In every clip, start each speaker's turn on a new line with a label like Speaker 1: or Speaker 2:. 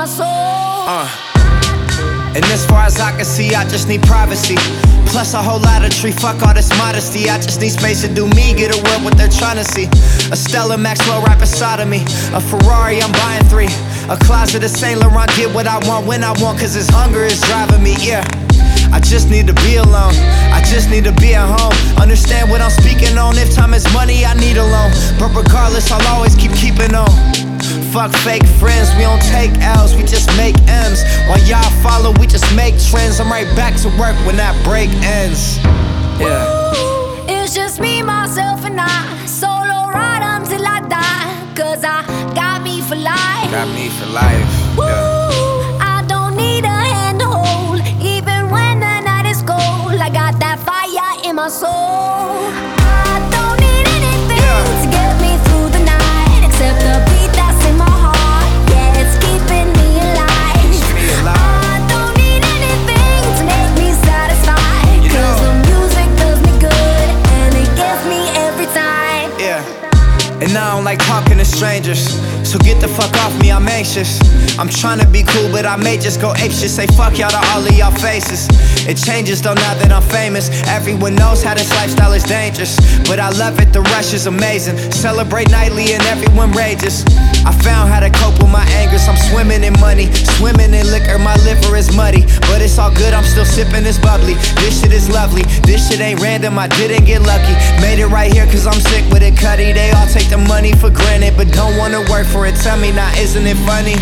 Speaker 1: my soul.
Speaker 2: And as far as I can see, I just need privacy. Plus a whole lot of tree, fuck all this modesty. I just need space to do me, get a world what they're trying to see. A Stella Maxwell right beside of me. A Ferrari, I'm buying 3. A closet of Saint Laurent, get what I want when I want, cause this hunger is driving me, yeah. I just need to be alone, I just need to be at home. Understand what I'm speaking on, if time is money, I need a loan. But regardless, I'll always keeping on. Fuck fake friends, we don't take L's, we just make M's. While y'all follow, we just make trends. I'm right back to work when that break ends. Yeah.
Speaker 1: Ooh, it's just me, myself, and I. Solo ride until I die. Cause I got me for life.
Speaker 2: Got me for life.
Speaker 1: Ooh, I don't need a hand to hold. Even when the night is cold, I got that fire in my soul. I don't need anything to get me through the night, except the beat that's in my heart. Yeah, it's keeping me alive. I don't need anything to make me satisfied, cause the music does me good and it gets me every time.
Speaker 2: Yeah. And I don't like talking to strangers, so get the fuck off me, I'm anxious. I'm trying to be cool, but I may just go apeshit. Say fuck y'all to all of y'all faces. It changes though now that I'm famous. Everyone knows how this lifestyle is dangerous, but I love it, the rush is amazing. Celebrate nightly and everyone rages. I found how to cope with my angers. I'm swimming in money, swimming in liquor. My liver is muddy, but it's all good, I'm still sipping this bubbly. This shit is lovely, this shit ain't random, I didn't get lucky. Made it right here cause I'm sick with it, Cuddy. They all take the money for granted, but don't wanna work for it. Tell me now, isn't it funny?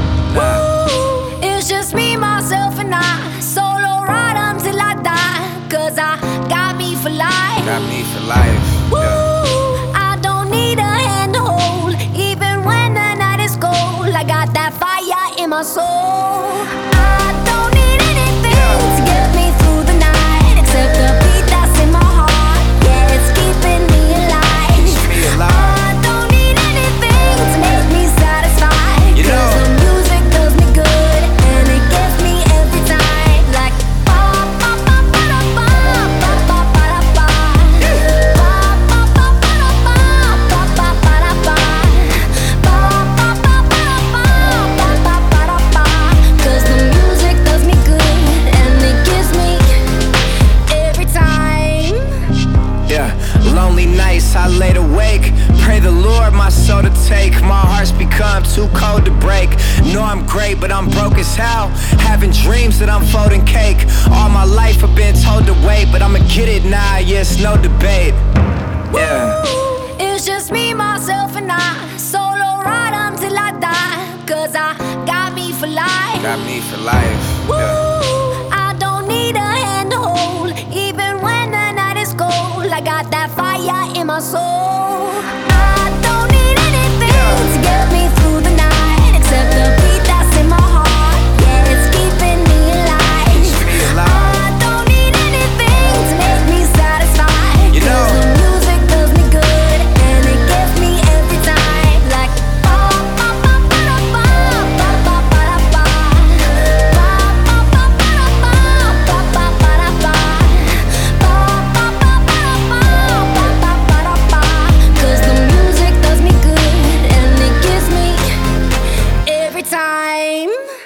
Speaker 1: Ooh, it's just me, myself, and I. Solo ride until I die, cause I got me for life.
Speaker 2: Got me for life.
Speaker 1: Ooh, I don't need a hand to hold. Even when the night is cold, I got that fire in my soul. I don't need anything to get me through the night, except the beat that's in my heart. Yeah, it's keeping me alive. I don't need anything to make me satisfied, cause the music does me good and it gets me every time. Like ba ba ba ba da ba, ba ba ba da ba, ba ba ba ba da ba, ba ba ba da ba, ba ba ba ba da ba, ba ba ba da ba. Cause the music does me good and it gives me every time.
Speaker 2: Yeah, lonely nights I laid awake. Pray the Lord my soul to take. My heart's become too cold to break. Know I'm great, but I'm broke as hell. Having dreams that I'm folding cake. All my life I've been told to wait, but I'ma get it now, yeah, it's no debate. Yeah.
Speaker 1: Ooh, it's just me, myself, and I. Solo ride until I die, cause I got me for life.
Speaker 2: Got me for life.
Speaker 1: Ooh, I don't need a hand to hold. Even when the night is cold, I got that fire in my soul. I don't need anything to get me through the night, except the beat that's in my heart. Yeah, it's keeping me alive. I don't need anything to make me satisfied, cause the music does me good and it gets me every time. Like ba ba ba ba da ba, ba ba ba da ba, ba ba ba ba da ba, ba ba ba da ba, ba ba ba ba da ba, ba ba ba da ba. Cause the music does me good and it gives me every time.